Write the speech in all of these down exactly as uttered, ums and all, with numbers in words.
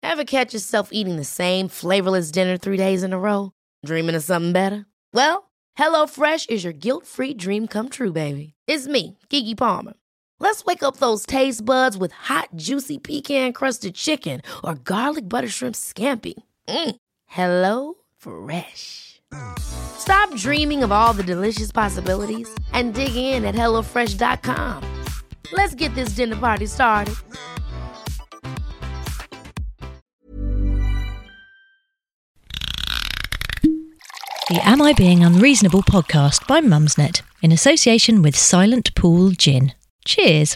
Ever catch yourself eating the same flavorless dinner three days in a row? Dreaming of something better? Well, HelloFresh is your guilt-free dream come true, baby. It's me, Keke Palmer. Let's wake up those taste buds with hot, juicy pecan-crusted chicken or garlic butter shrimp scampi. Mm. Hello Fresh. Stop dreaming of all the delicious possibilities and dig in at hello fresh dot com. Let's get this dinner party started. The Am I Being Unreasonable podcast by Mumsnet in association with Silent Pool Gin. Cheers.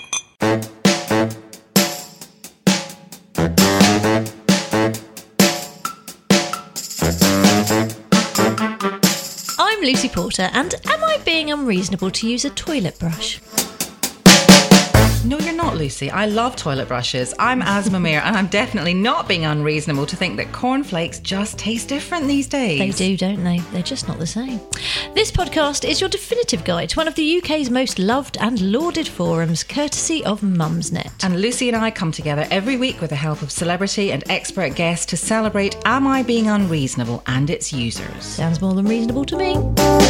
I'm Lucy Porter, and am I being unreasonable to use a toilet brush? No, you're not, Lucy. I love toilet brushes. I'm Asma Mir, and I'm definitely not being unreasonable to think that cornflakes just taste different these days. They do, don't they? They're just not the same. This podcast is your definitive guide to one of the U K's most loved and lauded forums, courtesy of Mumsnet. And Lucy and I come together every week with the help of celebrity and expert guests to celebrate Am I Being Unreasonable and its users. Sounds more than reasonable to me.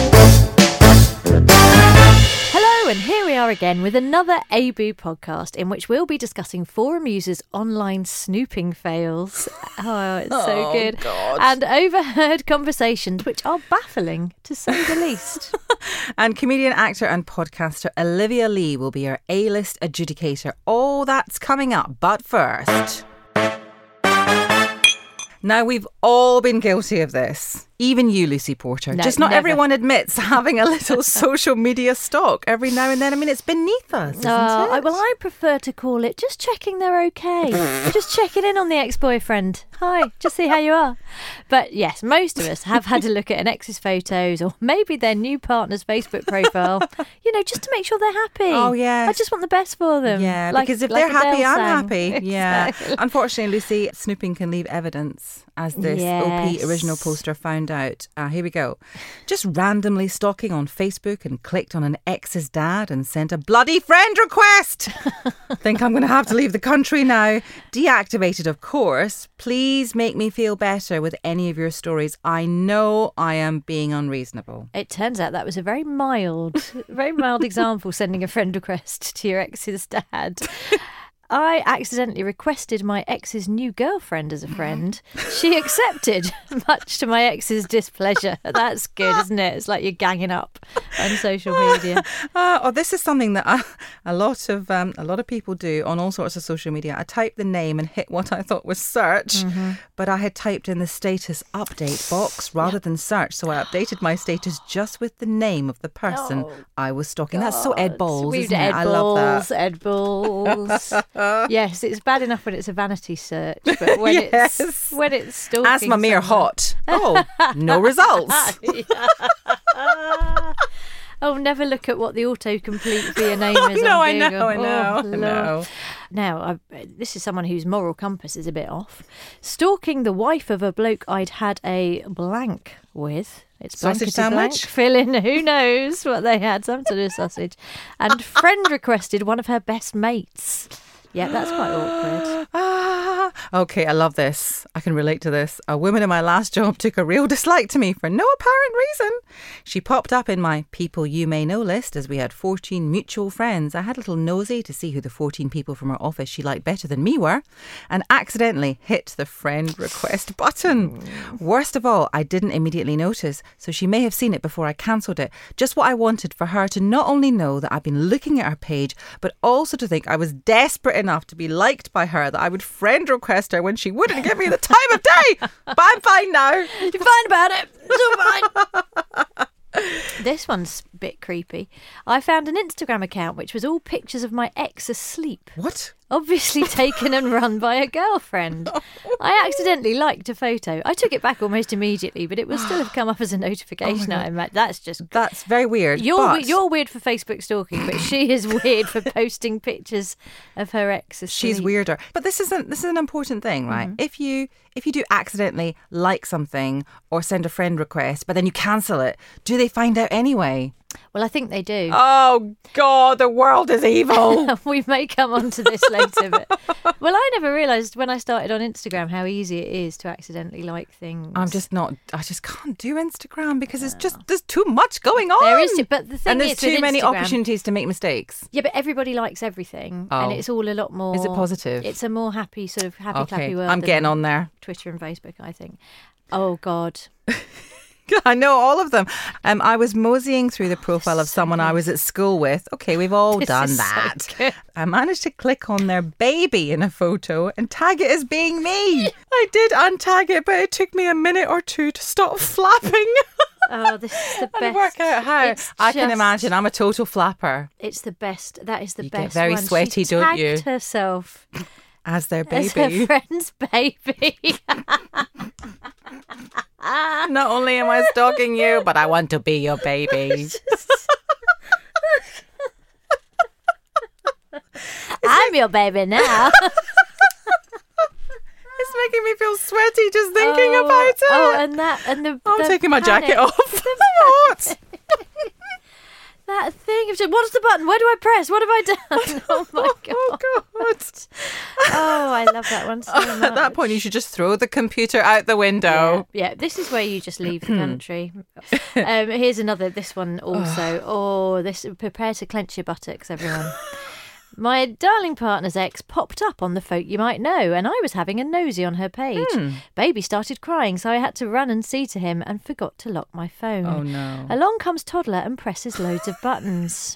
Hello, and here we are again with another A B U podcast in which we'll be discussing forum users' online snooping fails. Oh, it's so Oh, good. God. And overheard conversations which are baffling, to say the least. And comedian, actor and podcaster Olivia Lee will be our A-list adjudicator. All that's coming up, but first... Now, we've all been guilty of this. Even you, Lucy Porter. No, Just not never. everyone admits having a little social media stalk every now and then. I mean, it's beneath us, isn't Uh, I, it? well, I prefer to call it just checking they're okay. Just checking in on the ex-boyfriend. Hi, just see how you are. But yes, most of us have had to look at an ex's photos or maybe their new partner's Facebook profile, you know, just to make sure they're happy. Oh, yes. I just want the best for them. Yeah, Like- because if like they're happy, Adele I'm sang. happy. Yeah. Exactly. Unfortunately, Lucy, snooping can leave evidence, as this O P Yes. original poster found out. Uh, here we go. Just randomly stalking on Facebook and clicked on an ex's dad and sent a bloody friend request. Think I'm going to have to leave the country now. Deactivated, of course. Please make me feel better with any of your stories. I know I am being unreasonable. It turns out that was a very mild, very mild example, sending a friend request to your ex's dad. I accidentally requested my ex's new girlfriend as a friend. She accepted, much to my ex's displeasure. That's good, isn't it? It's like you're ganging up on social media. Uh, oh, this is something that I, a lot of um, a lot of people do on all sorts of social media. I typed the name and hit what I thought was search, Mm-hmm. but I had typed in the status update box rather than search. So I updated my status just with the name of the person Oh, I was stalking. That's so Ed Balls, Sweet isn't it? Ed I love Balls, that. Ed Balls. Yes, it's bad enough when it's a vanity search, but when Yes. it's when it's stalking Asma Mir someone- hot. Oh, no results. Oh, never look at what the autocomplete for your name is. no, on I know, Google. I know, Oh, I Lord. know. Now, I, this is someone whose moral compass is a bit off. Stalking the wife of a bloke I'd had a blank with. It's Sausage blankety blank. sandwich? Fill in who knows what they had. Some sort of sausage. And friend requested one of her best mates. Yeah, that's quite awkward. Ah, okay, I love this. I can relate to this. A woman in my last job took a real dislike to me for no apparent reason. She popped up in my people you may know list as we had fourteen mutual friends. I had a little nosy to see who the fourteen people from her office she liked better than me were and accidentally hit the friend request button. Worst of all, I didn't immediately notice, so she may have seen it before I cancelled it. Just what I wanted, for her to not only know that I've been looking at her page, but also to think I was desperate enough to be liked by her that I would friend request her when she wouldn't give me the time of day. But I'm fine now. You're fine about it. It's all fine. This one's a bit creepy. I found an Instagram account which was all pictures of my ex asleep. What? Obviously taken and run by a girlfriend. I accidentally liked a photo. I took it back almost immediately, but it would still have come up as a notification. I imagine. That's just... That's very weird. You're, but you're weird for Facebook stalking, but she is weird for posting pictures of her ex asleep. she's weirder. But this isn't this is an important thing, right? Mm-hmm. If you if you do accidentally like something or send a friend request, but then you cancel it, do they find out anyway? Well, I think they do. Oh, God, the world is evil. We may come on to this later. But well, I never realised when I started on Instagram how easy it is to accidentally like things. I'm just not, I just can't do Instagram because it's just, there's too much going on. There is, but the thing and there's is, too with many Instagram- opportunities to make mistakes. Yeah, but everybody likes everything, Oh. and it's all a lot more. Is it positive? It's a more happy sort of happy Okay, clappy world. I'm than getting on there. Twitter and Facebook, I think. Oh God. I know all of them. Um, I was moseying through the profile of someone I was at school with. Okay, we've all This done is so that. good. I managed to click on their baby in a photo and tag it as being me. I did untag it, but it took me a minute or two to stop flapping. Oh, this is the best. And work out how. It's I can just- imagine. I'm a total flapper. It's the best. That is the You get best. very one. sweaty, she don't you? tagged herself As their as her baby. friend's baby. Not only am I stalking you, but I want to be your baby. I'm your baby now. It's making me feel sweaty just thinking oh, about it. Oh, and that and the. I'm the taking my panic. jacket off. What? That thing of just, what's the button? Where do I press? What have I done? Oh my god! Oh, God. Oh, I love that one so much. At that point, you should just throw the computer out the window. Yeah, yeah, this is where you just leave the country. um, here's another. This one also. oh, this prepare to clench your buttocks, everyone. My darling partner's ex popped up on the folk you might know, and I was having a nosy on her page. Baby started crying, so I had to run and see to him and forgot to lock my phone. Oh, no. Along comes toddler and presses loads of buttons.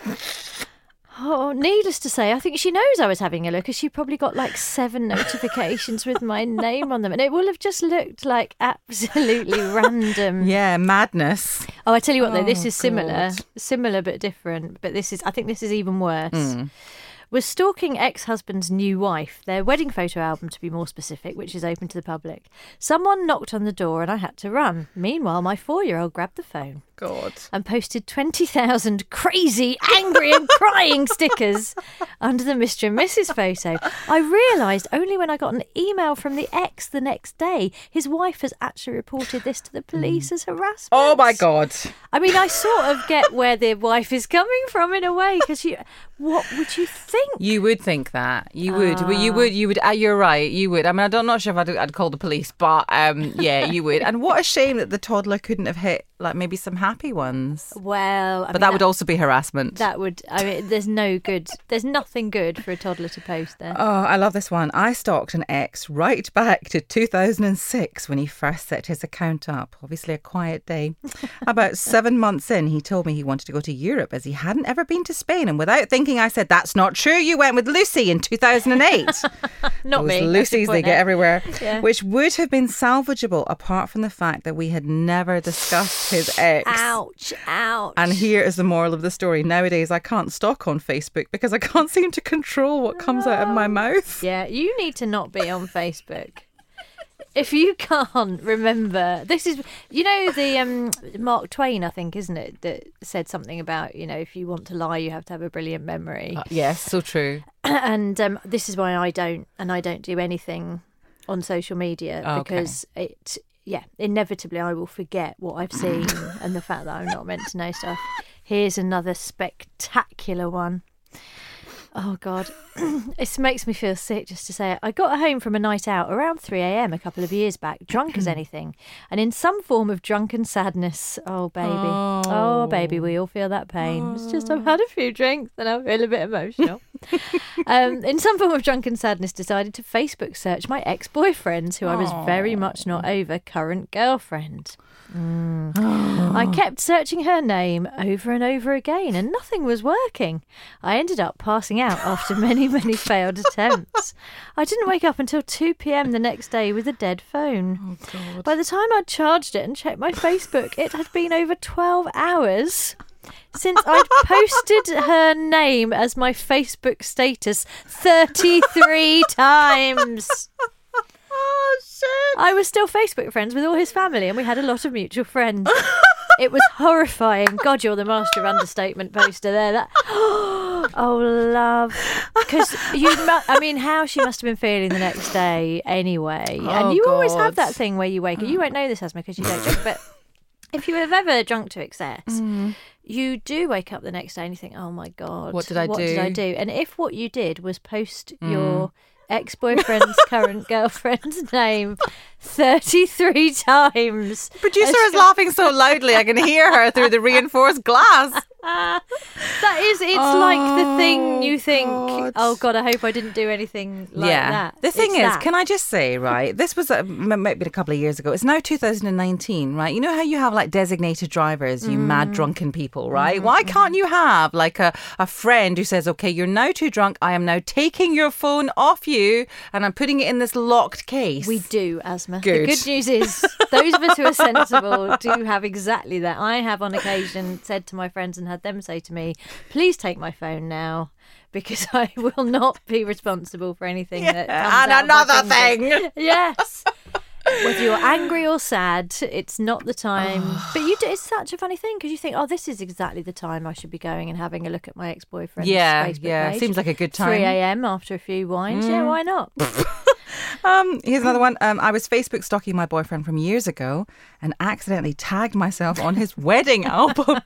Oh, needless to say, I think she knows I was having a look, as she probably got like seven notifications with my name on them, and it will have just looked like absolutely random. Yeah, madness. Oh, I tell you what, though, this Oh, is similar, God. similar but different. But this is, I think, this is even worse. Mm. Was stalking ex-husband's new wife, their wedding photo album to be more specific, which is open to the public. Someone knocked on the door and I had to run. Meanwhile, my four-year-old grabbed the phone God. and posted twenty thousand crazy, angry and crying stickers under the Mister and Missus photo. I realised only when I got an email from the ex the next day, his wife has actually reported this to the police as harassment. Oh, my God. I mean, I sort of get where the wife is coming from in a way, because you, what would you think? You would think that. You would. Ah. You would. You would. Uh, you're right. You would. I mean, I'm not sure if I'd, I'd call the police, but um, yeah, you would. And what a shame that the toddler couldn't have hit like maybe some happy ones. Well, I But mean, that would also be harassment. That would. I mean, there's no good. There's nothing good for a toddler to post there. Oh, I love this one. I stalked an ex right back to two thousand six when he first set his account up. Obviously a quiet day. About seven months in, he told me he wanted to go to Europe as he hadn't ever been to Spain. And without thinking, I said, that's not true. You went with Lucy in two thousand eight. Not Those me. I should Lucy's, they point get out. everywhere. Yeah. Which would have been salvageable apart from the fact that we had never discussed his ex. Ouch! Ouch! And here is the moral of the story. Nowadays, I can't stalk on Facebook because I can't seem to control what comes out of my mouth. Yeah, you need to not be on Facebook. If you can't remember, this is, you know, the um, Mark Twain, I think, isn't it, that said something about, you know, if you want to lie, you have to have a brilliant memory. Uh, yes, so true. And um, this is why I don't, and I don't do anything on social media, Okay. because it, yeah, inevitably I will forget what I've seen and the fact that I'm not meant to know stuff. Here's another spectacular one. Oh, God. It makes me feel sick just to say it. I got home from a night out around three a.m. a couple of years back, drunk as anything, and in some form of drunken sadness. Oh, baby. Oh, Oh. baby, we all feel that pain. It's just I've had a few drinks and I feel a bit emotional. um, in some form of drunken sadness, decided to Facebook search my ex-boyfriends, who I was very much not over, current girlfriend. Mm. I kept searching her name over and over again and nothing was working. I ended up passing out after many, many failed attempts. I didn't wake up until two p.m. the next day with a dead phone. Oh, God. By the time I'd charged it and checked my Facebook, it had been over twelve hours since I'd posted her name as my Facebook status thirty-three times. Oh, shit. I was still Facebook friends with all his family and we had a lot of mutual friends. It was horrifying. God, you're the master of understatement poster there. That oh, love. Because you, mu- I mean, how she must have been feeling the next day anyway. Oh, and you always have God. that thing where you wake up. You won't know this, Asma, because you don't drink, but if you have ever drunk to excess, Mm. you do wake up the next day and you think, oh my God, What did I what do? did I do? And if what you did was post Mm. your ex-boyfriend's current girlfriend's name thirty-three times. Producer is laughing so loudly I can hear her through the reinforced glass. Uh, that is, it's like the thing you think, God. oh God, I hope I didn't do anything like yeah. that. The thing It's is, that. can I just say, right, this was a, m- maybe a couple of years ago. It's now two thousand nineteen, right? You know how you have like designated drivers, you Mm. mad drunken people, right? Mm-hmm, Why can't you have like a, a friend who says, okay, you're now too drunk. I am now taking your phone off you and I'm putting it in this locked case. We do, Asma. Good. The good news is those of us who are sensible do have exactly that. I have on occasion said to my friends and had them say to me, please take my phone now because I will not be responsible for anything that comes And out of my another fingers." thing. Yes. Whether you're angry or sad, it's not the time. But you do, it's such a funny thing because you think, oh, this is exactly the time I should be going and having a look at my ex-boyfriend's Yeah, Facebook yeah. page. Seems like a good time. three a.m. after a few wines. Yeah, why not? Um, here's another one. Um, I was Facebook stalking my boyfriend from years ago and accidentally tagged myself on his wedding album.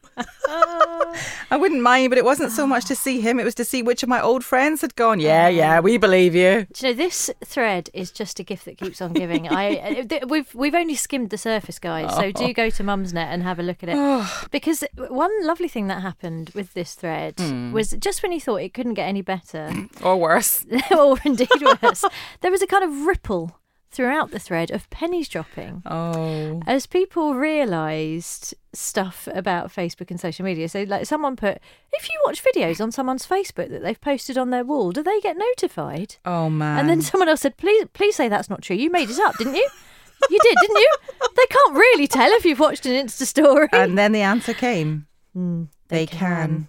I wouldn't mind, but it wasn't so much to see him. It was to see which of my old friends had gone. Yeah, yeah, we believe you. Do you know, this thread is just a gift that keeps on giving. I th- we've we've only skimmed the surface, guys. So do go to Mumsnet and have a look at it. Because one lovely thing that happened with this thread was just when you thought it couldn't get any better, Or worse. or indeed worse, there was a kind of ripple throughout the thread of pennies dropping. Oh. As people realised stuff about Facebook and social media. So like someone put, if you watch videos on someone's Facebook that they've posted on their wall, do they get notified? Oh, man. And then someone else said, please please say that's not true. You made it up, didn't you? You did, didn't you? They can't really tell if you've watched an Insta story. And then the answer came. Mm, They can.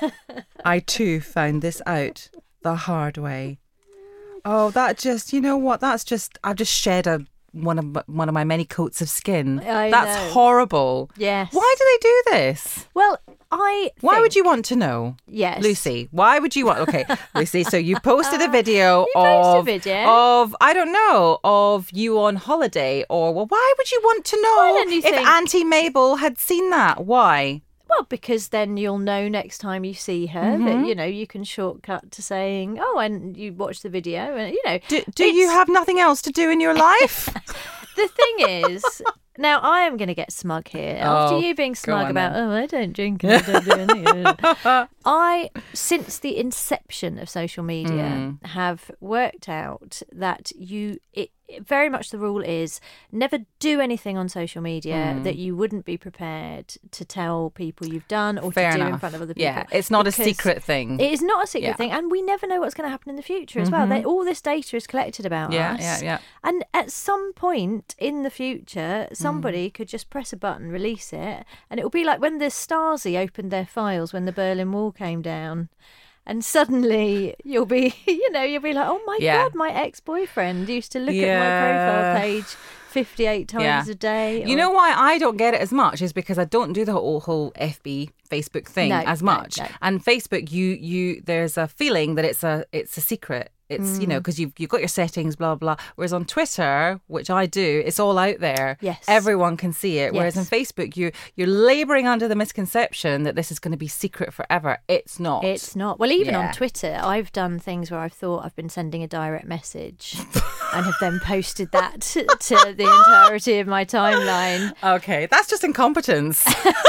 I too found this out the hard way. Oh, that just, you know what? That's just, I've just shed a one of my- one of my many coats of skin. I That's know. horrible. Yes. Why do they do this? Well, I Why would think- you want to know? Yes. Lucy, why would you want? Okay, Lucy, so you posted a video You posted a of, video. of, I don't know, of you on holiday, or, well, why would you want to know Why don't you if think- Auntie Mabel had seen that? Why? Well, because then you'll know next time you see her Mm-hmm. that, you know, you can shortcut to saying, oh, and you watched the video and, you know. Do, do you it's- have nothing else to do in your life? The thing is, now I am going to get smug here. After Oh, you being go smug on about, then. oh, I don't drink and I don't do anything. I, since the inception of social media, Mm. have worked out that you, it, it- very much the rule is never do anything on social media Mm. that you wouldn't be prepared to tell people you've done or Fair to do enough. in front of other people. Yeah, it's not a Because secret thing. It is not a secret Yeah. thing, and we never know what's going to happen in the future as well. They, all this data is collected about Yeah, us. yeah, yeah. And at some point in the future, Mm. somebody could just press a button, release it, and it will be like when the Stasi opened their files when the Berlin Wall came down. And suddenly you'll be, you know, you'll be like, oh my Yeah. God, my ex-boyfriend used to look Yeah. at my profile page fifty-eight times Yeah. a day. You or- know why I don't get it as much is because I don't do the whole whole F B Facebook thing No, as no, much. no. And Facebook, you you there's a feeling that it's a it's a secret. It's you know Mm. because you've you've got your settings, blah blah. Whereas on Twitter, which I do, it's all out there. Yes. Everyone can see it. Whereas on Yes. Facebook, you you're labouring under the misconception that this is going to be secret forever. It's not. It's not. Well, even Yeah. on Twitter, I've done things where I've thought I've been sending a direct message and have then posted that to, to the entirety of my timeline. Okay, that's just incompetence.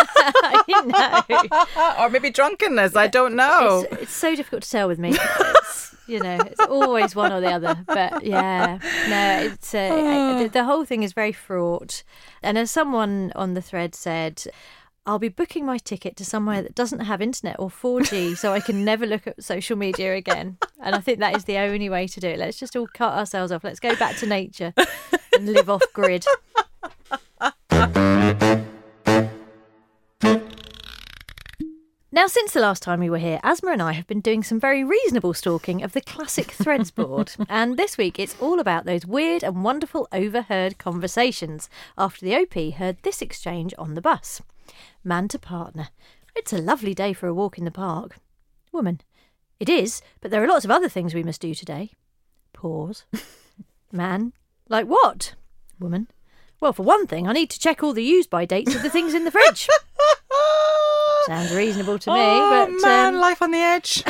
You know. Or maybe drunkenness. I don't know. It's, it's so difficult to tell with me. It's, you know, it's always one or the other. But yeah, no, it's uh, the, the whole thing is very fraught. And as someone on the thread said, I'll be booking my ticket to somewhere that doesn't have internet or four G so I can never look at social media again. And I think that is the only way to do it. Let's just all cut ourselves off. Let's go back to nature and live off grid. Now, since the last time we were here, Asma and I have been doing some very reasonable stalking of the classic Threads board. And this week, it's all about those weird and wonderful overheard conversations after the O P heard this exchange on the bus. Man to partner. It's a lovely day for a walk in the park. Woman. It is, but there are lots of other things we must do today. Pause. Man. Like what? Woman. Well, for one thing, I need to check all the use-by dates of the things in the fridge. Sounds reasonable to me. Oh, but, man, um, life on the edge.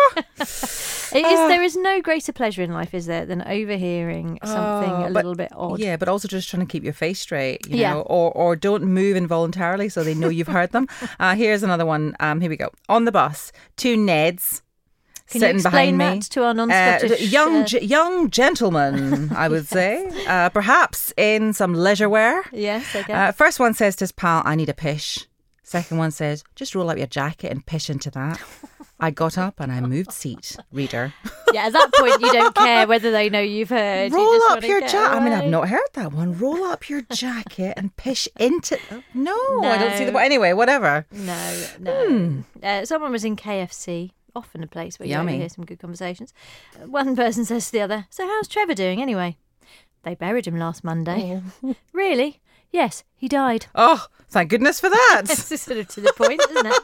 it is, there is no greater pleasure in life, is there, than overhearing something Oh, a but- little bit odd. Yeah, but also just trying to keep your face straight, you Yeah. know, or, or don't move involuntarily so they know you've heard them. Uh, here's another one. Um, here we go. On the bus, two Neds. Can sitting you explain behind me. that to our non-Scottish? Uh, young uh, ge- young gentleman, I would say, uh, perhaps in some leisure wear. yes, okay. Uh, first one says to his pal, "I need a pish." Second one says, "Just roll up your jacket and pish into that." I got up and I moved seat. Reader. yeah, at that point, you don't care whether they know you've heard. You Roll just up wanna your get jacket. I mean, I've away. not heard that one. Roll up your jacket and pish into. No, No. I don't see the. Anyway, whatever. No, no. Hmm. Uh, someone was in K F C, often a place where Yummy. you overhear some good conversations. Uh, One person says to the other, "So how's Trevor doing anyway?" "They buried him last Monday." "Really?" "Yes, he died." Oh, thank goodness for that. This is sort of to the point, isn't it?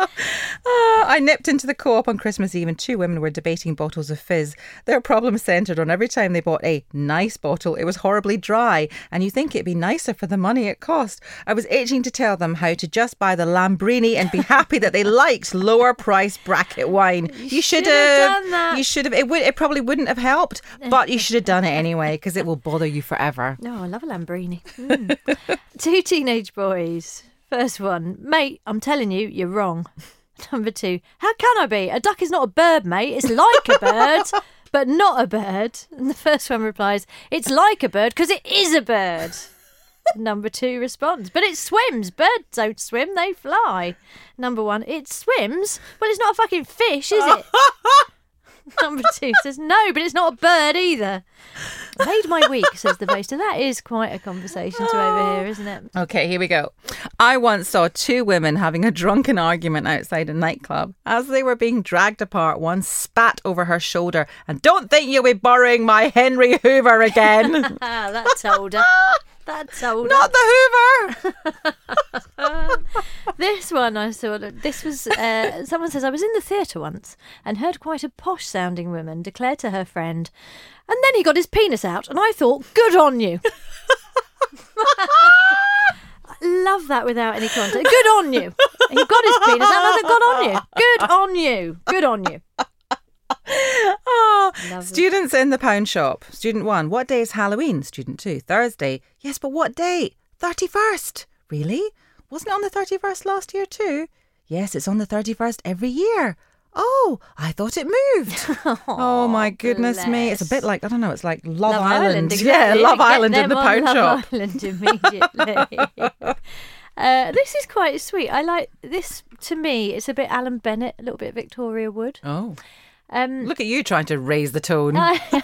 Uh, I nipped into the Co-op on Christmas Eve and two women were debating bottles of fizz. Their problem centred on every time they bought a nice bottle, it was horribly dry, and you think it'd be nicer for the money it cost. I was itching to tell them how to just buy the Lambrini and be happy that they liked lower price bracket wine. You, should should have done that. You should have. It would. It probably wouldn't have helped, but you should have done it anyway because it will bother you forever. No, I love a Lambrini. Mm. Two teenage boys. First one, "Mate, I'm telling you, you're wrong." Number two, "How can I be? A duck is not a bird, mate. It's like a bird, but not a bird." And the first one replies, "It's like a bird because it is a bird." Number two responds, "But it swims. Birds don't swim, they fly." Number one, "It swims? Well, it's not a fucking fish, is it?" Number two says, "No, but it's not a bird either." "Made my week," says the poster. That is quite a conversation to overhear, isn't it? Okay, here we go. I once saw two women having a drunken argument outside a nightclub. As they were being dragged apart, one spat over her shoulder and, "Don't think you'll be borrowing my Henry Hoover again." Ah, that told her. That told her. Not the Hoover. This one I saw. This was uh, someone says, "I was in the theatre once and heard quite a posh sounding woman declare to her friend, 'And then he got his penis out, and I thought, good on you.'" I love that without any context. Good on you. He got his penis out, and good on you. Good on you. Good on you. Oh, Lovely. students in the pound shop. Student one, "What day is Halloween?" Student two, "Thursday." "Yes, but what day?" thirty-first. "Really? Wasn't it on the thirty-first last year too?" "Yes, it's on the thirty-first every year." "Oh, I thought it moved." Oh my goodness me. It's a bit like, I don't know, it's like Love, Love Island. Island, Yeah, exactly. Love Get Island in them the on pound Love shop. Island immediately. uh, this is quite sweet. I like this. To me, it's a bit Alan Bennett, a little bit Victoria Wood. Oh, Um, look at you trying to raise the tone.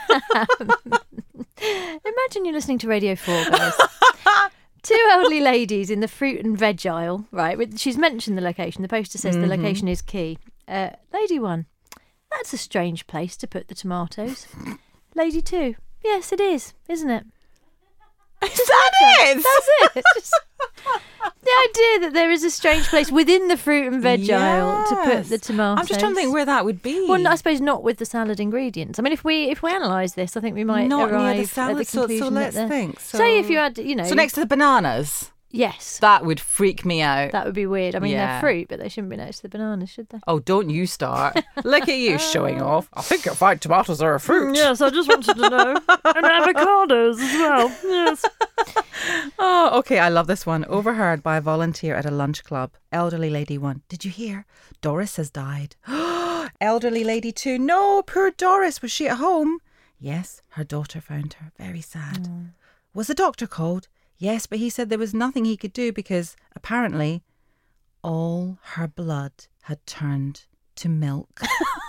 Imagine you're listening to Radio four, guys. Two elderly ladies in the fruit and veg aisle, right? With, she's mentioned the location. The poster says the location is key. Uh, lady one, "That's a strange place to put the tomatoes." Lady two, "Yes, it is, isn't it?" Is that it? That's it. Just the idea that there is a strange place within the fruit and veg aisle to put the Yes. tomatoes. I'm just trying to think where that would be. Well, I suppose not with the salad ingredients. I mean, if we if we analyse this, I think we might Not arrive near the salad. at the So, conclusion so let's that the- think. So, Say if you had, you know, so next to the bananas, yes, that would freak me out. that would be weird. I mean, Yeah. they're fruit, but they shouldn't be next to the bananas, should they? Oh, don't you start. Look at you showing off. I think you'll find tomatoes are a fruit. Yes, I just wanted to know. And avocados as well. Yes. Oh, okay. I love this one. Overheard by a volunteer at a lunch club. Elderly lady one, "Did you hear? Doris has died." Elderly lady two, "No, poor Doris. Was she at home?" "Yes, her daughter found her. Very sad." "Was the doctor called?" "Yes, but he said there was nothing he could do because apparently all her blood had turned to milk."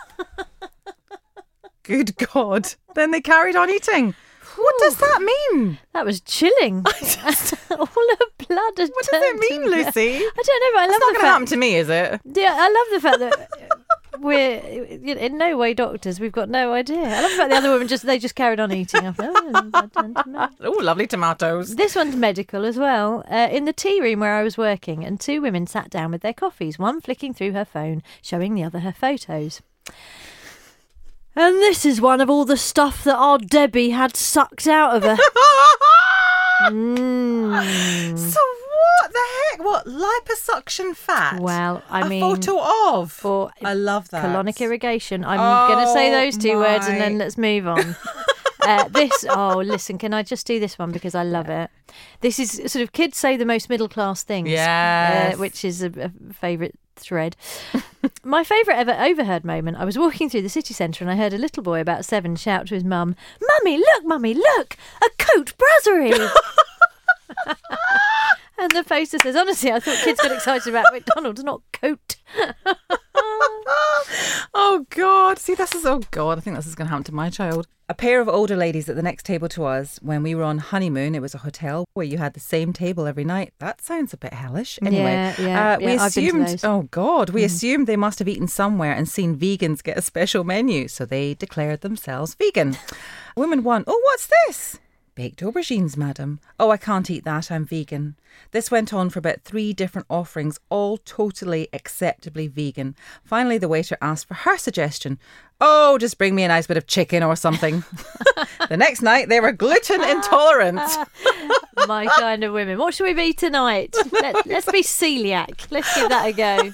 Good God. Then they carried on eating. What does that mean? That was chilling. All her blood had What does it turned mean, to milk. Lucy? I don't know, but I It's love not the going to fact. happen to me, is it? Yeah, I love the fact that we're you know, in no way doctors. We've got no idea. I love the fact the other women just they just carried on eating. I thought, oh, Oh, lovely tomatoes. this one's medical as well. Uh, in the tea room where I was working, and two women sat down with their coffees, one flicking through her phone, showing the other her photos. "And this is one of all the stuff that our Debbie had sucked out of her." Mm. So what the heck? What liposuction fat? Well, I a mean, photo of. or I love that. colonic irrigation. I'm Oh, going to say those two my. words and then let's move on. uh, this, oh, listen, can I just do this one because I love it? This is sort of kids say the most middle class things, Yes. uh, which is a, a favourite thread. My favourite ever overheard moment, I was walking through the city centre and I heard a little boy about seven shout to his mum, "Mummy, look, Mummy, look, a coat brasserie." And the poster says, honestly, I thought kids got excited about McDonald's, not coat. Oh, God. See, this is, oh, God, I think this is going to happen to my child. A pair of older ladies at the next table to us when we were on honeymoon. It was a hotel where you had the same table every night. That sounds a bit hellish. Anyway, Yeah, yeah, uh, we yeah, I've been to assumed, those. oh, God, we Mm. assumed they must have eaten somewhere and seen vegans get a special menu. So they declared themselves vegan. Woman one, "Oh, what's this?" "Baked aubergines, madam." "Oh, I can't eat that. I'm vegan." This went on for about three different offerings, all totally acceptably vegan. Finally, the waiter asked for her suggestion. "Oh, just bring me a nice bit of chicken or something." The next night, they were gluten intolerant. My kind of women. What should we be tonight? Let, let's be celiac. Let's give that a go.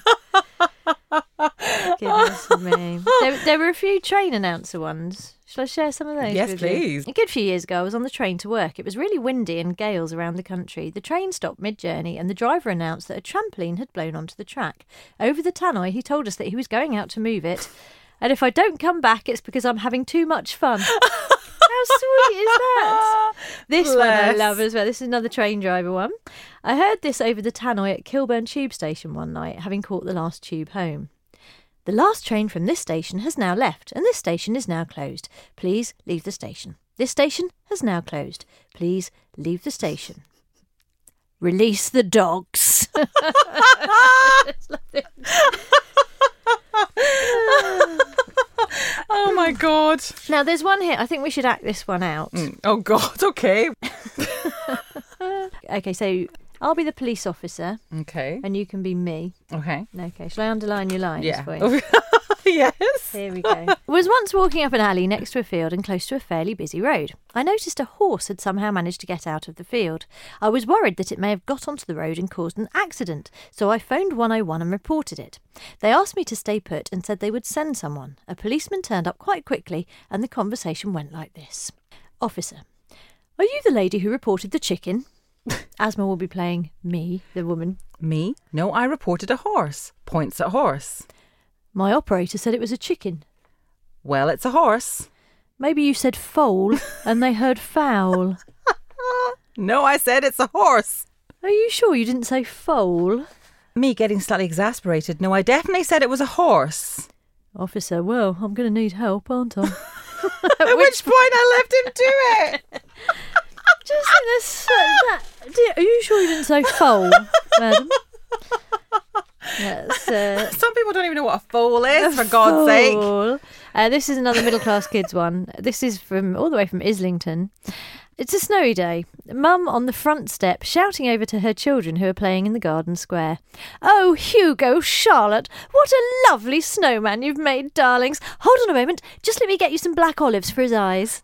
Goodness me. There, there were a few train announcer ones. Shall I share some of those Yes, with please. you? A good few years ago, I was on the train to work. It was really windy and gales around the country. The train stopped mid-journey and the driver announced that a trampoline had blown onto the track. Over the tannoy, he told us that he was going out to move it. And if I don't come back, it's because I'm having too much fun. How sweet is that? This one I Bless. love as well. This is another train driver one. I heard this over the tannoy at Kilburn Tube Station one night, having caught the last tube home. "The last train from this station has now left, and this station is now closed. Please leave the station. This station has now closed. Please leave the station. Release the dogs." Oh, my God. Now, there's one here. I think we should act this one out. Mm. Oh, God. Okay. Okay, so I'll be the police officer, Okay. and you can be me. Okay. Okay, shall I underline your lines Yeah. for you? Yes. Here we go. Was once walking up an alley next to a field and close to a fairly busy road. I noticed a horse had somehow managed to get out of the field. I was worried that it may have got onto the road and caused an accident, so I phoned one oh one and reported it. They asked me to stay put and said they would send someone. A policeman turned up quite quickly and the conversation went like this. "Officer, are you the lady who reported the chicken?" Asma will be playing me, the woman. Me? No, I reported a horse. Points at horse. "My operator said it was a chicken." Well, it's a horse. "Maybe you said foal and they heard foul." No, I said it's a horse. "Are you sure you didn't say foal?" Me getting slightly exasperated. No, I definitely said it was a horse. "Officer, well, I'm going to need help, aren't I?" At which point I left him to it. Just in this, that, do- are you sure you didn't say foal, madam? That's, uh, Some people don't even know what a foal is, for God's sake. foal. Uh, this is another middle class kids one. This is from all the way from Islington. It's a snowy day. Mum on the front step shouting over to her children who are playing in the garden square. "Oh, Hugo, Charlotte, what a lovely snowman you've made, darlings. Hold on a moment. Just let me get you some black olives for his eyes."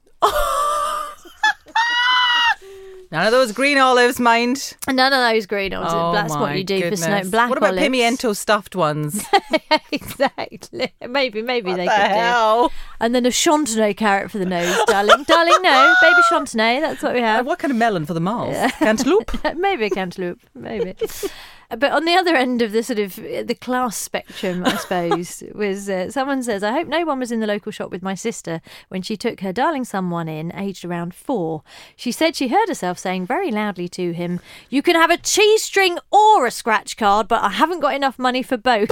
None of those green olives, mind. None of those green olives. Oh, That's my what you do goodness. for snow. Black What about olives. pimiento stuffed ones? Exactly. Maybe, maybe What they the could do. hell? And then a chantenay carrot for the nose, darling. Darling, no. Baby chantenay, that's what we And have. what kind of melon for the mouth? Cantaloupe? Maybe a cantaloupe, maybe. But on the other end of the sort of the class spectrum, I suppose, was uh, someone says, "I hope no one was in the local shop with my sister when she took her darling someone in, aged around four. She said she heard herself saying very loudly to him, 'You can have a cheese string or a scratch card, but I haven't got enough money for both.'"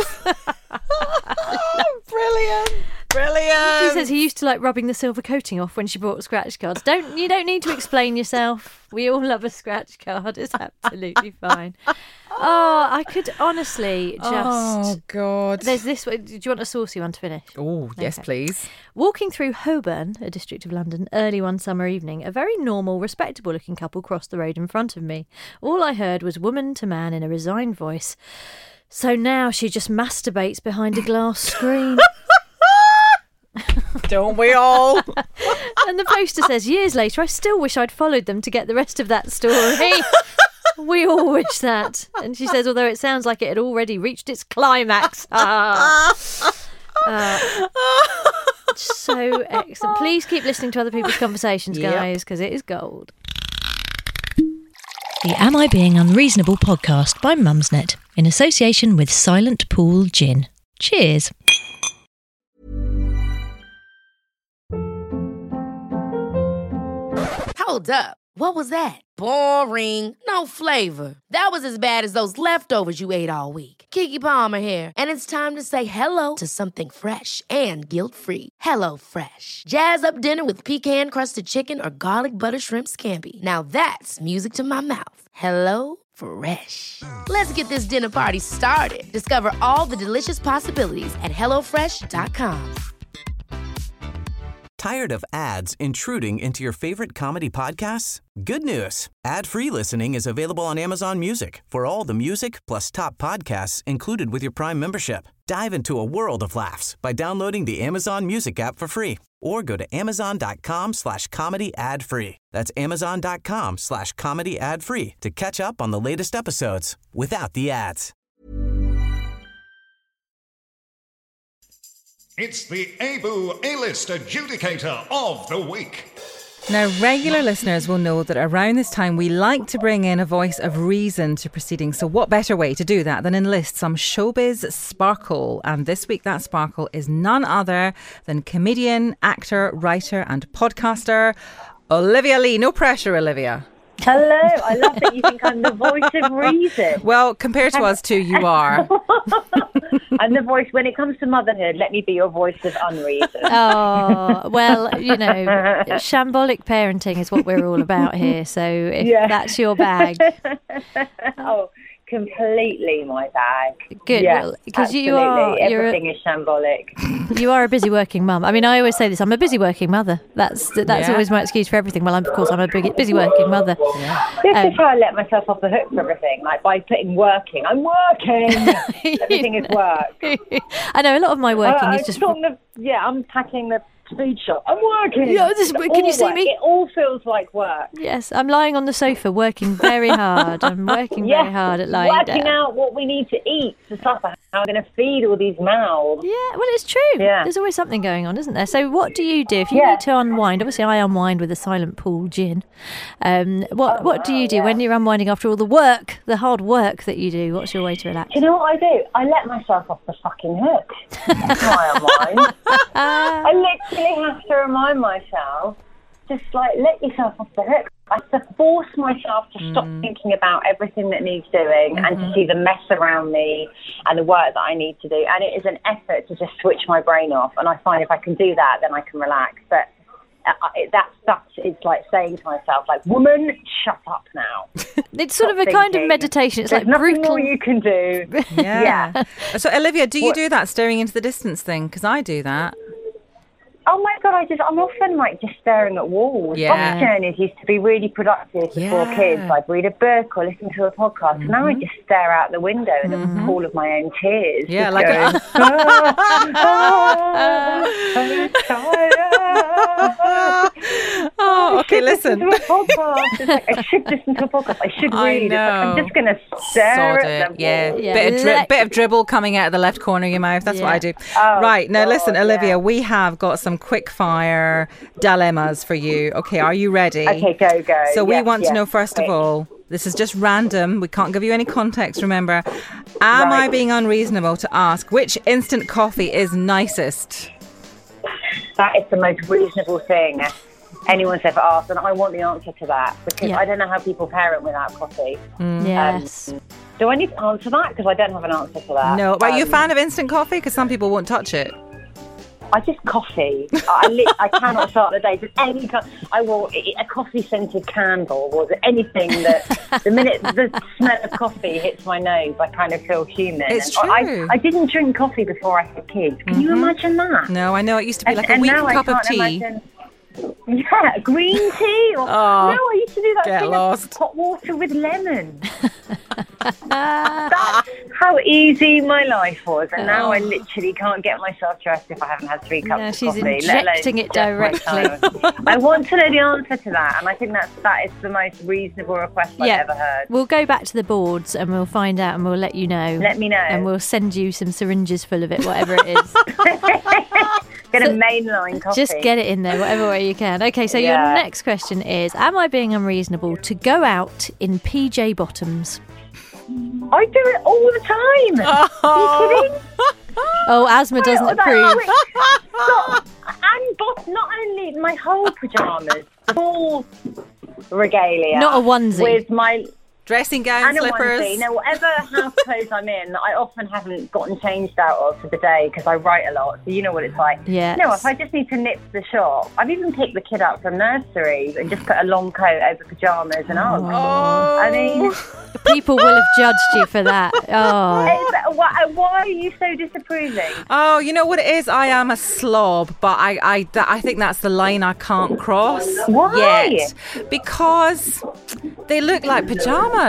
Brilliant. Brilliant. She says he used to like rubbing the silver coating off when she bought scratch cards. Don't you don't need to explain yourself. We all love a scratch card. It's absolutely fine. Oh, I could honestly just. Oh, God. There's this one. Do you want a saucy one to finish? Oh, yes, Okay. please. Walking through Holborn, a district of London, early one summer evening, a very normal, respectable-looking couple crossed the road in front of me. All I heard was woman to man in a resigned voice. "So now she just masturbates behind a glass screen." Don't we all? And the poster says, years later, I still wish I'd followed them to get the rest of that story. We all wish that. And she says, although it sounds like it had already reached its climax. Ah. Uh, so excellent. Please keep listening to other people's conversations, guys, because it is gold. The Am I Being Unreasonable podcast by Mumsnet in association with Silent Pool Gin. Cheers. Hold up. What was that? Boring. No flavor. That was as bad as those leftovers you ate all week. Keke Palmer here, and it's time to say hello to something fresh and guilt-free. Hello Fresh. Jazz up dinner with pecan-crusted chicken or garlic butter shrimp scampi. Now that's music to my mouth. Hello Fresh. Let's get this dinner party started. Discover all the delicious possibilities at hello fresh dot com. Tired of ads intruding into your favorite comedy podcasts? Good news. Ad-free listening is available on Amazon Music for all the music plus top podcasts included with your Prime membership. Dive into a world of laughs by downloading the Amazon Music app for free or go to amazon.com slash comedy ad free. That's amazon.com slash comedy ad free to catch up on the latest episodes without the ads. It's the ABU A-List Adjudicator of the Week. Now, regular listeners will know that around this time we like to bring in a voice of reason to proceedings. So what better way to do that than enlist some showbiz sparkle? And this week that sparkle is none other than comedian, actor, writer and podcaster Olivia Lee. No pressure, Olivia. Hello, I love that you think I'm the voice of reason. Well, compared to us two, you are. I'm the voice, when it comes to motherhood, let me be your voice of unreason. Oh, well, you know, shambolic parenting is what we're all about here. So if Yeah. that's your bag. Oh, completely my bag. Good, Yes, well, 'cause you absolutely. are- you're a- Everything is shambolic. You are a busy working mum. I mean, I always say this. I'm a busy working mother. That's that's Yeah. always my excuse for everything. Well, I'm, of course, I'm a big, busy working mother. This Um, is how I let myself off the hook for everything, like by putting working. I'm working. Everything is work. I know a lot of my working Uh, is I'm just. talking of- yeah, I'm packing the food shop. I'm working. Yeah, this- It's can all you see work. me? It all feels like work. Yes, I'm lying on the sofa working very hard. I'm working Yes, very hard at lying working down. out what we need to eat to suffer. How we're going to feed all these mouths. Yeah, well, it's true. Yeah. There's always something going on, isn't there? So, what do you do if you Yeah. need to unwind? Obviously, I unwind with a Silent Pool gin. Um, what What do you do yeah. when you're unwinding after all the work, the hard work that you do? What's your way to relax? Do you know what I do? I let myself off the fucking hook. That's how I unwind. I literally have to remind myself, just like, let yourself off the hook. I have to force myself to stop thinking about everything that needs doing and to see the mess around me and the work that I need to do. And it is an effort to just switch my brain off. And I find if I can do that, then I can relax. But uh, it, that's, that's, it's like saying to myself, like, woman, shut up now. It's sort of a Stop kind of thinking. meditation. It's There's like nothing brutal. more you can do. Yeah. Yeah. So, Olivia, do you What- do that staring into the distance thing? Because I do that. Oh my God, I just, I'm often like just staring at walls. Yeah. Bus journeys used to be really productive before Yeah. kids. I'd read a book or listen to a podcast. Now I just stare out the window in the pool of my own tears. Yeah, just like going, a- "Ah, I'm tired." Oh, okay, listen. Listen to a podcast. It's like, I should listen to a podcast. I should I read. It's like, I'm know. just going to stare Sod at it. the Yeah. wall. Yeah. Bit, of dri- Let- bit of dribble coming out of the left corner of your mouth. That's what Yeah. I do. Oh, right. Now, God, listen, yeah. Olivia, we have got some quick fire dilemmas for you. Okay, are you ready? Okay, go, go. So we Yes, want to yes, know, first quick. of all, this is just random. We can't give you any context, remember. Am I Right. being unreasonable to ask which instant coffee is nicest? That is the most reasonable thing anyone's ever asked, and I want the answer to that because Yeah. I don't know how people parent without coffee. Yes. Do I need to answer that? Because I don't have an answer to that. No. Are you a Um, fan of instant coffee? Because some people won't touch it. I just coffee. I, li- I cannot start the day with any kind. I will a coffee scented candle or anything that the minute the smell of coffee hits my nose, I kind of feel human. It's And I, true. I, I didn't drink coffee before I had kids. Can you imagine that? No, I know it used to be And- like a and weak now I cup of can't tea. imagine- Yeah, green tea. Or, Oh, no, I used to do that get thing lost. of hot water with lemon. That's how easy my life was, and now Oh. I literally can't get myself dressed if I haven't had three cups No, of she's coffee. let injecting alone it just my directly. time. I want to know the answer to that, and I think that's that is the most reasonable request I've Yeah. ever heard. We'll go back to the boards and we'll find out and we'll let you know. Let me know. And we'll send you some syringes full of it, whatever it is. Get So- a mainline coffee. Just get it in there, whatever way you can. Okay, so your Yeah. next question is: am I being unreasonable to go out in P J bottoms? I do it all the time. Are you kidding? Oh, Asma doesn't Like, approve. oh, Stop. And bot- not only my whole pyjamas, full regalia. Not a onesie. With my Dressing gown, and a slippers. onesie. Now, whatever house clothes I'm in, I often haven't gotten changed out of for the day because I write a lot, so you know what it's like. Yes. No, if I just need to nip to the shop, I've even picked the kid up from nursery and just put a long coat over pyjamas and Uggs. Oh. I mean, People will have judged you for that. Oh, it's, why, why are you so disapproving? Oh, you know what it is? I am a slob, but I, I, th- I think that's the line I can't cross Why? yet. Because they look like pyjamas.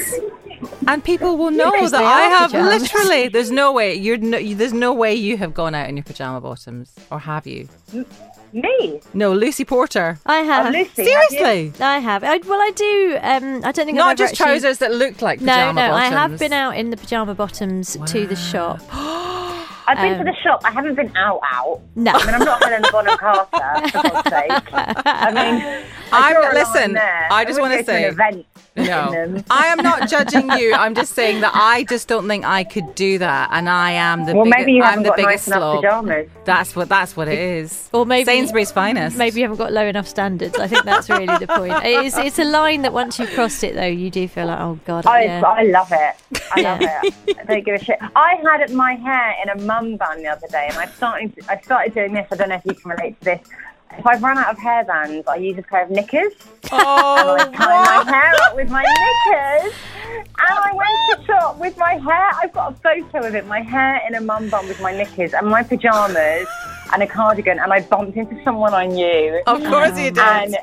And people will know Because that they I are have pyjamas. literally. There's no way you're. No, you, there's no way you have gone out in your pajama bottoms, or have you? Me? No, Lucy Porter. I Oh, have. Lucy, Seriously, I have. I, well, I do. Um, I don't think I've not ever just actually- trousers that look like No, pajama no, bottoms. I have been out in the pajama bottoms to the shop. I've been Um, to the shop. I haven't been out, out. No. I mean, I'm not Helena Bonham Carter, for God's sake. I mean, I I'm- draw a line listen, there. I just wouldn't wanna go to say- an event in No, them. I am not judging you. I'm just saying that I just don't think I could do that, and I am the Well, biggest. maybe you I'm haven't the got nice biggest enough slob. pyjamas. That's what. That's what it is. Or maybe Sainsbury's finest. Maybe you haven't got low enough standards. I think that's really the point. It's it's a line that once you've crossed it, though, you do feel like, oh god, I, yeah. I love it. I Yeah. love it. I don't give a shit. I had my hair in a mum bun the other day, and I started. I started doing this. I don't know if you can relate to this. If I've run out of hairbands, I use a pair of knickers. Oh, And I tie my hair up with my knickers. And I went to shop with my hair. I've got a photo of it. My hair in a mum bun with my knickers and my pyjamas and a cardigan. And I bumped into someone I knew. Of course you did. And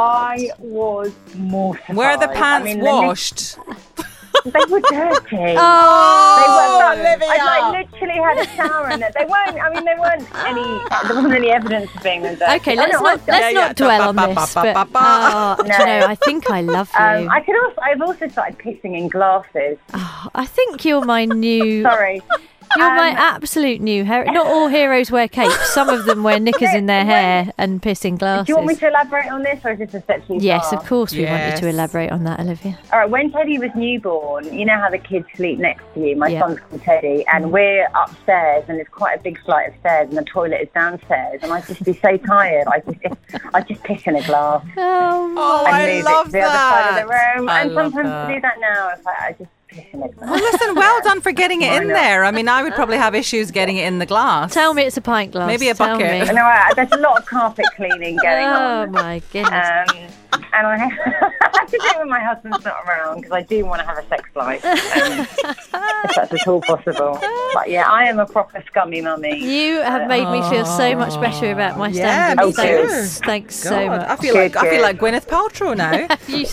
I was mortified. Were the pants I mean, the washed? knick- they were dirty. Oh, They were Olivia. I like literally had a shower in it. They weren't. I mean, they weren't any. There wasn't any evidence of being dirty. okay. Oh, Let's no, not I've let's done- Yeah, not yeah. dwell on Ba, ba, this. ba, ba, But ba, ba. oh, do you No. know, I think I love you. Um, I could also. I've also started pissing in glasses. I think you're my new. Sorry. You're my Um, absolute new hero. Not all heroes wear capes. Some of them wear knickers in their hair and piss in glasses. Do you want me to elaborate on this, or is this a step too Yes, far? of course we want you to Yes. elaborate on that, Olivia. All right, when Teddy was newborn, you know how the kids sleep next to you. My Yeah. son's called Teddy, and we're upstairs, and it's quite a big flight of stairs, and the toilet is downstairs, and I'd just be so tired. I just, I just piss in a glass Oh, Oh, and I move love it to the that. other side of the room. I and love sometimes that. I do that now. If I, I just piss in a glass. Well, listen, well done for getting it Why in not? there. I mean, I would probably have issues getting it in the glass. tell me it's a pint glass. Maybe a Tell bucket. me. I know I, there's a lot of carpet cleaning going Oh on. my goodness. Um, and I have to do it when my husband's not around because I do want to have a sex life, um, if that's at all possible. But yeah, I am a proper scummy mummy. You have made me feel so much better about my Yeah, standards. me too. Thanks, thanks God, so much. I feel Good, like I feel good. like Gwyneth Paltrow now. You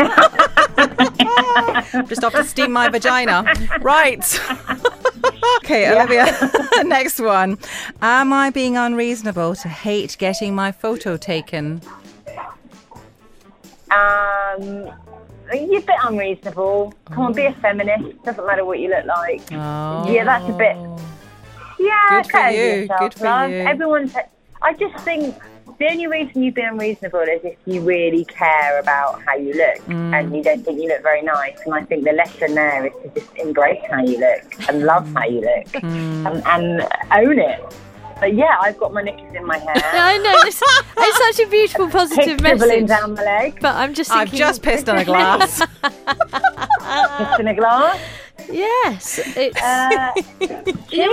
so much. Just off to steam my vagina. Right. Okay, Olivia. Next one. Am I being unreasonable to hate getting my photo taken? Um, you're a bit unreasonable. Come on, be a feminist. Doesn't matter what you look like. Oh. Yeah, that's a bit. Yeah, Good for courtesy you, yourself, good for love. you. Everyone's. I just think the only reason you've been unreasonable is if you really care about how you look Mm. and you don't think you look very nice. And I think the lesson there is to just embrace how you look and love how you look Mm. and, and own it. But yeah, I've got my knickers in my hair. I know. This, it's such a beautiful, positive Piss dribbling message. down my leg. But I'm just I've thinking. just pissed on a glass. Piss in a glass. Yes. It's. Uh, cheers.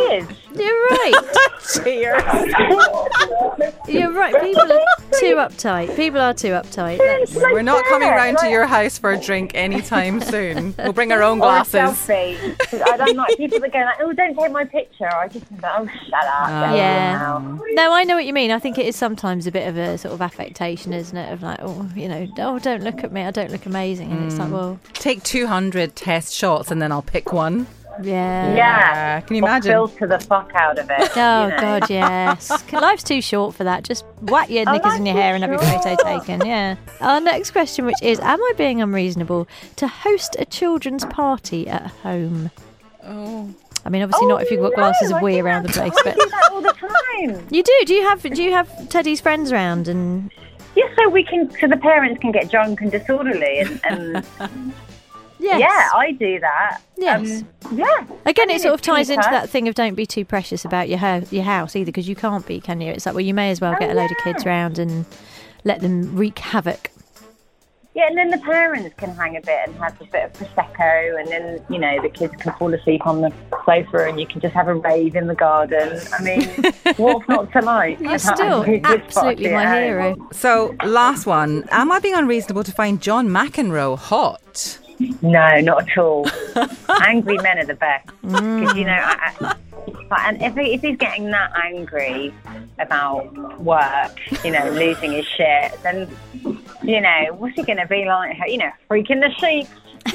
You're right. Cheers. You're right. People are too uptight. People are too uptight. That's... We're not coming round to your house for a drink anytime soon. We'll bring our own Or a glasses. selfie. I don't like people that go like, oh, don't take my picture. I just think, oh, shut up. Oh. Yeah. No, I know what you mean. I think it is sometimes a bit of a sort of affectation, isn't it? Of like, oh, you know, oh, don't look at me. I don't look amazing. And it's like, well, Take two hundred test shots and then I'll pick one. yeah. Yeah. Can you Or imagine? filter the fuck out of it. Oh, you know? God, yes. Life's too short for that. Just whack your knickers in your hair and have your photo taken. Yeah. Our next question, which is, am I being unreasonable to host a children's party at home? Oh. I mean, obviously Oh, not if you've got no, glasses I of wee do around the that- place, I but do that all the time. you do. Do you have do you have Teddy's friends round? And Yes, so we can, so the parents can get drunk and disorderly, and, and yes. yeah, I do that. Yes. Um, yeah. Again, I it mean, sort of it's ties into cheaper. that thing of don't be too precious about your ho- your house either, because you can't be, can you? It's like, well, you may as well get a load of kids round and let them wreak havoc. Yeah, and then the parents can hang a bit and have a bit of Prosecco, and then, you know, the kids can fall asleep on the sofa and you can just have a rave in the garden. I mean, what's not to like? You're still absolutely my hero. So, last one. Am I being unreasonable to find John McEnroe hot? No, not at all. Angry men are the best. Because, you know, I, I, and if, he, if he's getting that angry about work, you know, losing his shit, then, you know, what's he going to be like? You know, freaking the sheep.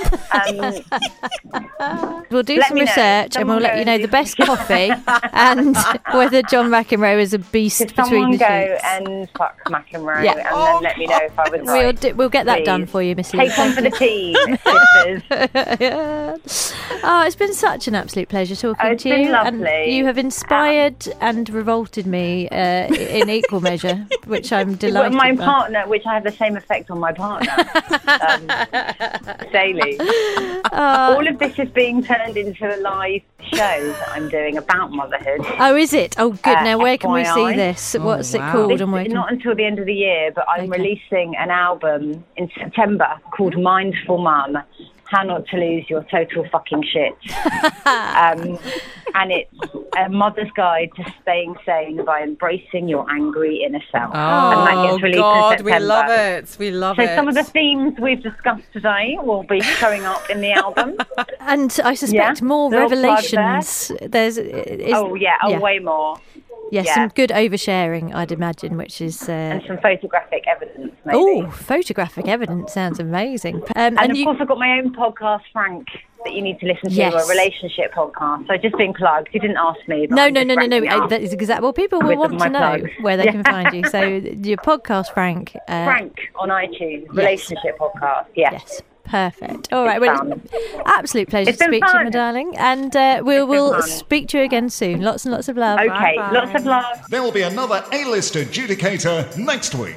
Um, We'll do Let some me know. research and we'll Someone let go you know and the do- best coffee and whether John McEnroe is a beast could between someone the go sheets. and fuck McEnroe Yeah. and then let me know if I was We'll, right? do, we'll get that Please. done for you, Missy. Take one for the team, sisters. Oh, it's been such an absolute pleasure talking Oh, it's to been you. lovely. And you have inspired and revolted me uh, in equal measure, which I'm Well, delighted my by. partner, which I have the same effect on my partner, um, daily. All of this is being turned into a live show that I'm doing about motherhood. Oh, is it? Oh, good. Uh, now, where can we F Y I? see this? What's wow. it called? This, and where can... not until the end of the year, but I'm Okay. releasing an album in September called Mindful Mum, How Not to Lose Your Total Fucking Shit. um, and it's a mother's guide to staying sane by embracing your angry inner self. and that Oh, gets released God, in we September. love it. We love So it. some of the themes we've discussed today will be showing up in the album. And I suspect Yeah, more little plug revelations. There's, is, oh, yeah, oh, way more. Yes, yeah. some good oversharing, I'd imagine, which is... Uh, And some photographic evidence, maybe. oh, photographic evidence sounds amazing. Um, And, and of you, course, I've got my own podcast, Frank, that you need to listen to, Yes. a relationship podcast. So just being plugged. You didn't ask me. But no, I'm no, just no, no, no. wrapping uh, up. That is exactly. Well, people will With want my to know plugs. where they Yeah. can find you. So your podcast, Frank. Uh, Frank on iTunes, relationship podcast. Yes. Yes. Perfect. All right. It's Well, fun. absolute pleasure It's to been speak to you, fun. my darling. And uh, we It's been will fun. speak to you again soon. Lots and lots of love. Okay, Bye-bye. lots of love. There will be another A-list adjudicator next week.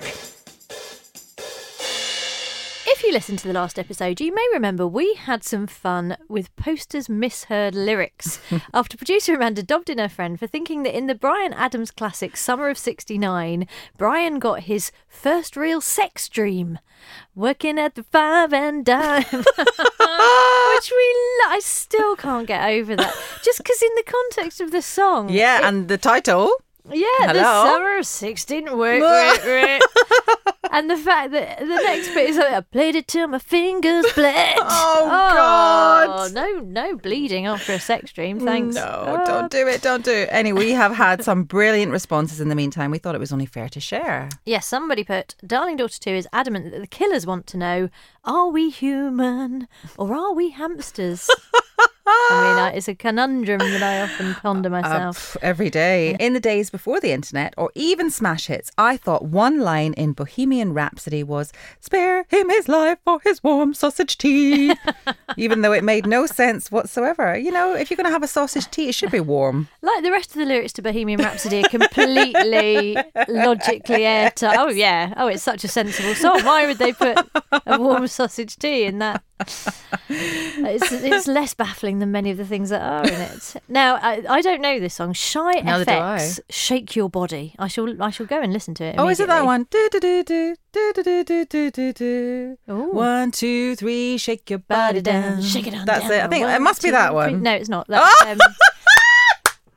If you listened to the last episode, you may remember we had some fun with posters misheard lyrics after producer Amanda dobbed in her friend for thinking that in the Bryan Adams classic Summer of sixty-nine, Brian got his first real sex dream working at the Five and Dime. Which we lo- I still can't get over that. Just because in the context of the song. yeah, it- and the title. yeah, the Hello? Summer of sixteen. Wait, wait, wait. And the fact that the next bit is like, I played it till my fingers bled. Oh, God. No, no bleeding after a sex dream, thanks. No, Oh. don't do it, don't do it. Anyway, we have had some brilliant responses in the meantime. We thought it was only fair to share. Yes, somebody put, Darling Daughter two is adamant that the killers want to know, are we human or are we hamsters? I mean, I- it's a conundrum that I often ponder Uh, myself. pff, every day. In the days before the internet or even smash hits, I thought one line in Bohemian Rhapsody was, spare him his life for his warm sausage tea. Even though it made no sense whatsoever. You know, if you're going to have a sausage tea, it should be warm. Like the rest of the lyrics to Bohemian Rhapsody are completely logically airtight. Oh, yeah. Oh, it's such a sensible song. Why would they put a warm sausage tea in that? It's, it's less baffling than many of the things that are in it. Now, I, I don't know this song. Shy Neither do F X, Shake Your Body. I shall I shall go and listen to it. Oh, is it that immediately. one? Do, do, do, do, do, do, do, do, do, do. Ooh. One, two, three, shake your body down. Shake it on That's down. it. I think One, it must be two, that three. one. No, it's not. That's, um,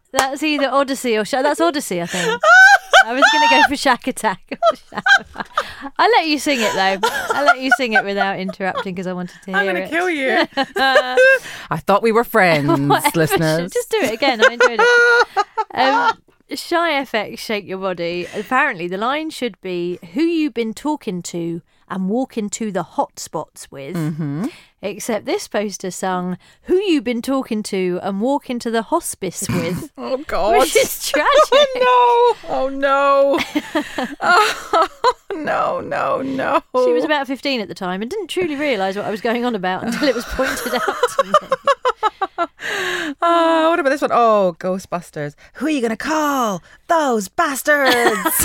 That's either Odyssey or Shack. That's Odyssey, I think. I was going to go for Shack Attack. I'll let you sing it, though. I'll let you sing it without interrupting because I wanted to hear I'm going it. to kill you. I thought we were friends, Whatever. listeners. Just do it again. I enjoyed it. Um, Shy F X, Shake Your Body. Apparently, the line should be who you been talking to and walking to the hot spots with. Mm-hmm. Except this poster sung who you been talking to and walking to the hospice with. Oh, God. Which is tragic. Oh, no. Oh, no. Oh, no, no, no. She was about fifteen at the time and didn't truly realise what I was going on about until it was pointed out to me. Oh, what about this one? Oh, Ghostbusters. Who are you going to call? Those bastards.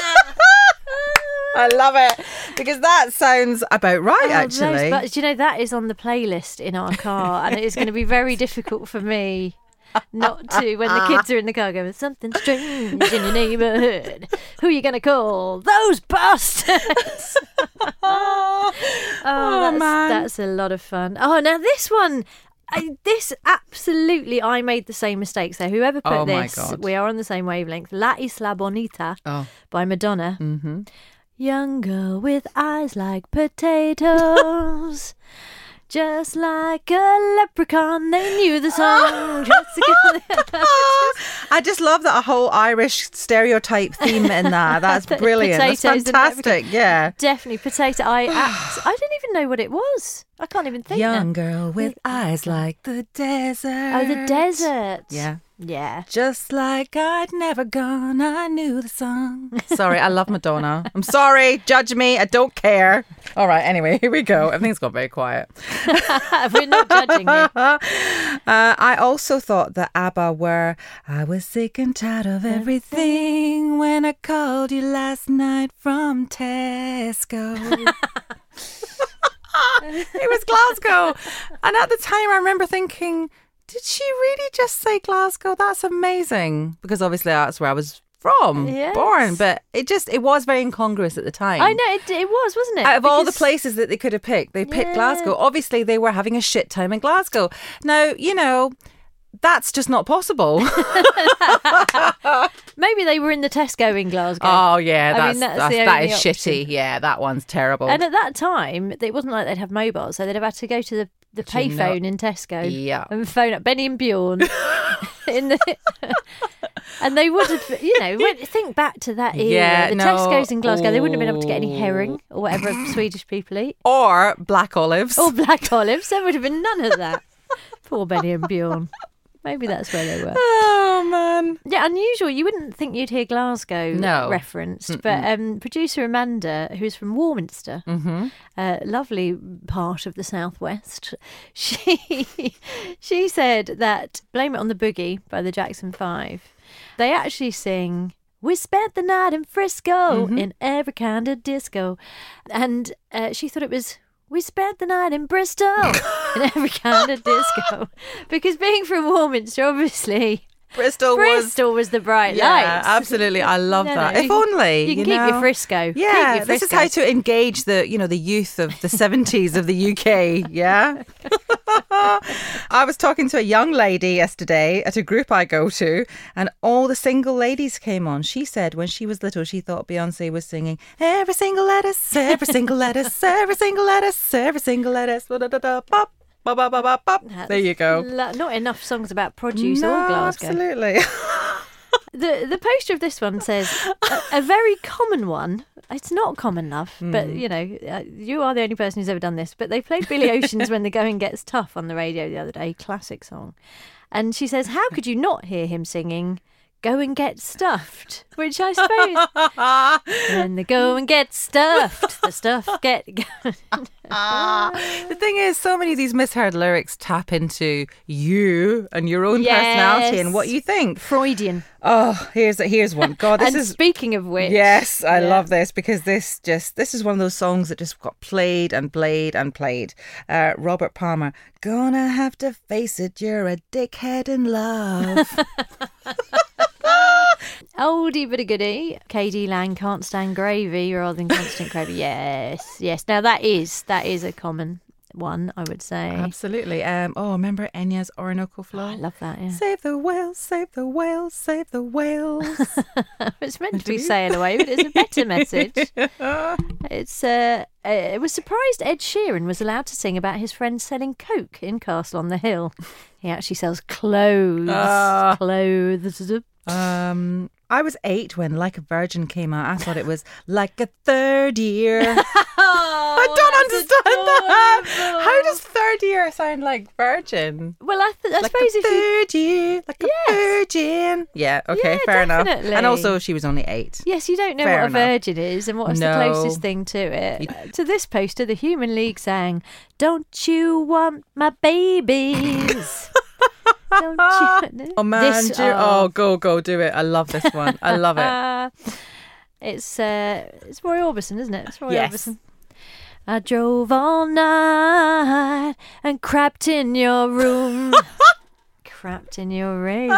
I love it because that sounds about right, Oh, actually. those- but do you know, that is on the playlist in our car and it is going to be very difficult for me not to, when the kids are in the car going, something strange in your neighbourhood. Who are you going to call? Those bastards. oh, Oh, that's, man. that's a lot of fun. Oh, now this one, I, this absolutely, I made the same mistake. So whoever put Oh, my this, God. we are on the same wavelength. La Isla Bonita Oh. by Madonna. Mm-hmm. Young girl with eyes like potatoes. Just like a leprechaun, they knew the song. Just to I just love that a whole Irish stereotype theme in that. That's The brilliant. That's potatoes and fantastic. Yeah. Definitely potato. I act, I didn't even know what it was. I can't even think. Young now. girl with eyes like the desert. Oh, the desert. Yeah. Yeah. Just like I'd never gone, I knew the song. Sorry, I love Madonna. I'm sorry, judge me, I don't care. All right, anyway, here we go. Everything's got very quiet. We're not judging you. Uh, I also thought that ABBA were I was sick and tired of everything when I called you last night from Tesco. It was Glasgow. And at the time, I remember thinking, did she really just say Glasgow? That's amazing. Because obviously that's where I was from, Yes. born. But it just, it was very incongruous at the time. I know, it, it was, wasn't it? Out of all the Because- places that they could have picked, they picked Yeah. Glasgow. Obviously, they were having a shit time in Glasgow. Now, you know, that's just not possible. Maybe they were in the Tesco in Glasgow. Oh, yeah, I that's, mean, that's that's, the that only is option. shitty. Yeah, that one's terrible. And at that time, it wasn't like they'd have mobiles, so they'd have had to go to the, the Do you know- payphone in Tesco Yeah. and phone up Benny and Bjorn. in the, and they would have, you know, when- think back to that era. Yeah, the no. Tesco's in Glasgow, they wouldn't have been able to get any Ooh. herring or whatever Swedish people eat. Or black olives. Or black olives. There would have been none of that. Poor Benny and Bjorn. Maybe that's where they were. Oh, man. Yeah, unusual. You wouldn't think you'd hear Glasgow No. referenced, but um, producer Amanda, who's from Warminster, Mm-hmm. a lovely part of the southwest, she she said that "Blame It on the Boogie" by the Jackson Five, they actually sing "We spent the night in Frisco in every kind of disco," and uh, she thought it was "We spent the night in Bristol in every kind of disco," because being from Warminster, obviously. Bristol, Bristol was the bright was. Yeah, lights. absolutely. I love No, that. no, if you can- only. You can you keep know? your Frisco. Keep Yeah, your this is Frisco. how to engage the, you know, the youth of the seventies of the U K. Yeah. I was talking to a young lady yesterday at a group I go to, and all the single ladies came on. She said when she was little, she thought Beyonce was singing every single lettuce, every single lettuce, every single lettuce, every single lettuce. Da, da, da, da, pop, pop, pop, pop, pop, pop. That's There you go. lo- not enough songs about produce No, or Glasgow. absolutely. The the poster of this one says a, a very common one. It's not common enough, but Hmm. you know, uh, you are the only person who's ever done this. But they played Billy Ocean's "When the Going Gets Tough" on the radio the other day, classic song. And she says, "How could you not hear him singing Go and Get Stuffed?" Which I suppose, when the go and get stuffed, the stuff get. The thing is, so many of these misheard lyrics tap into you and your own Yes. personality and what you think. Freudian. Oh, here's here's one. God, this And is speaking of which, yes, I yeah. love this because this just this is one of those songs that just got played and played and played. Uh, Robert Palmer, gonna have to face it, you're a dickhead in love. Oldie but a goodie. K D Lang, Can't Stand Gravy rather than Constant Gravy. Yes, yes. Now that is that is a common one, I would say. Absolutely. Um, oh, remember Enya's Orinoco Flow? Oh, I love that, yeah. Save the whales, save the whales, save the whales. It's meant to be sail away, but it's a better message. It's uh, it was surprised Ed Sheeran was allowed to sing about his friends selling coke in Castle on the Hill. He actually sells clothes. Uh, clothes. Um, I was eight when Like a Virgin came out. I thought it was like a third year. Oh, I don't understand that. adorable. How does third year sound like virgin? Well, I, th- I Like suppose a if you... third year, like Yes. a virgin. Yeah, okay, Yeah, fair enough. definitely. And also, she was only eight. Yes, you don't know Fair what a enough. virgin is and what's No. the closest thing to it. Uh, to this poster, the Human League sang, "Don't you want my babies?" Don't you... Oh man, This- do you- oh, go, go, do it. I love this one. I love it. It's uh, it's Roy Orbison, isn't it? It's Roy Yes. Orbison. I drove all night and crapped in your room. Crapped in your room.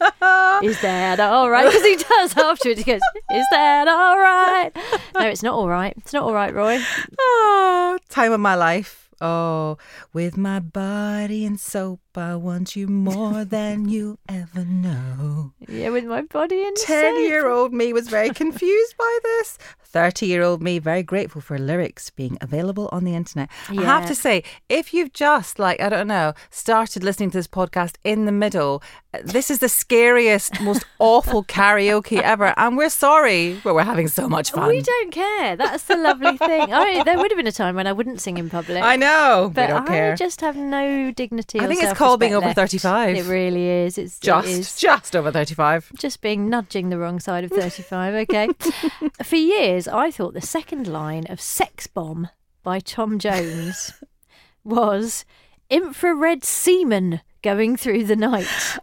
Is that all right? Because he does afterwards. He goes, "Is that all right?" No, it's not all right. It's not all right, Roy. Oh, time of my life. Oh, with my body and soap, I want you more than you ever know. Yeah, with my body and Ten-year-old me was very confused by this. Thirty-year-old me very grateful for lyrics being available on the internet. I have Yeah. to say, if you've just, like, I don't know, started listening to this podcast in the middle, this is the scariest, most awful karaoke ever. And we're sorry, but we're having so much fun. We don't care. That's the lovely thing. I, there would have been a time when I wouldn't sing in public. I know, But we don't I care. just have no dignity. I or think it's called being over self-respect thirty-five. left. It really is. It's just, it is. just over thirty-five. Just being nudging the wrong side of thirty-five. Okay. For years, I thought the second line of "Sex Bomb" by Tom Jones was "infrared semen going through the night,"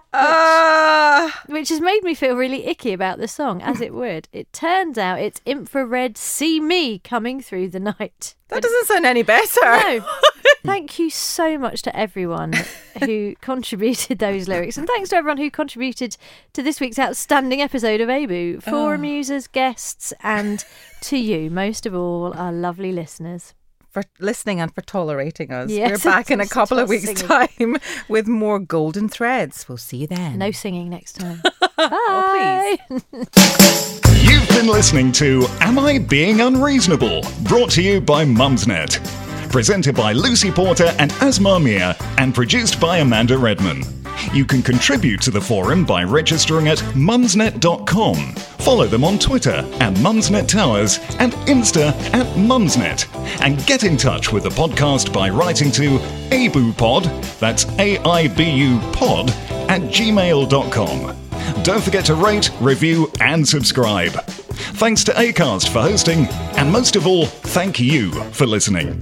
Uh, which has made me feel really icky about the song, as it would. It turns out it's "infrared see me coming through the night." that doesn't sound any better. No. Thank you so much to everyone who contributed those lyrics. And thanks to everyone who contributed to this week's outstanding episode of ABU. Forum users, guests, and to you, most of all, our lovely listeners. For listening and for tolerating us. Yes, We're back in a just couple of stop weeks' singing. time with more golden threads. We'll see you then. No singing next time. Oh, Bye. You've been listening to Am I Being Unreasonable? Brought to you by Mumsnet. Presented by Lucy Porter and Asma Mia and produced by Amanda Redman. You can contribute to the forum by registering at mumsnet dot com. Follow them on Twitter at Mumsnet Towers and Insta at Mumsnet. And get in touch with the podcast by writing to abupod, that's A I B U pod, at gmail dot com. Don't forget to rate, review and subscribe. Thanks to Acast for hosting, and most of all, thank you for listening.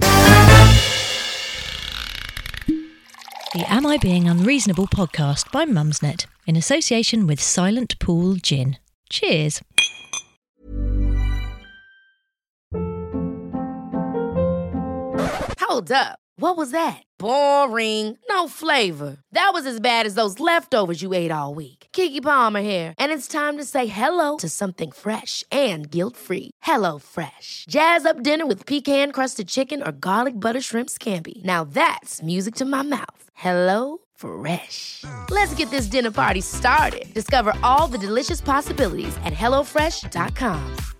The Am I Being Unreasonable podcast by Mumsnet in association with Silent Pool Gin. Cheers. Hold up. What was that? Boring. No flavor. That was as bad as those leftovers you ate all week. Keke Palmer here, and it's time to say hello to something fresh and guilt-free. Hello Fresh. Jazz up dinner with pecan-crusted chicken or garlic butter shrimp scampi. Now that's music to my mouth. Hello Fresh. Let's get this dinner party started. Discover all the delicious possibilities at hello fresh dot com.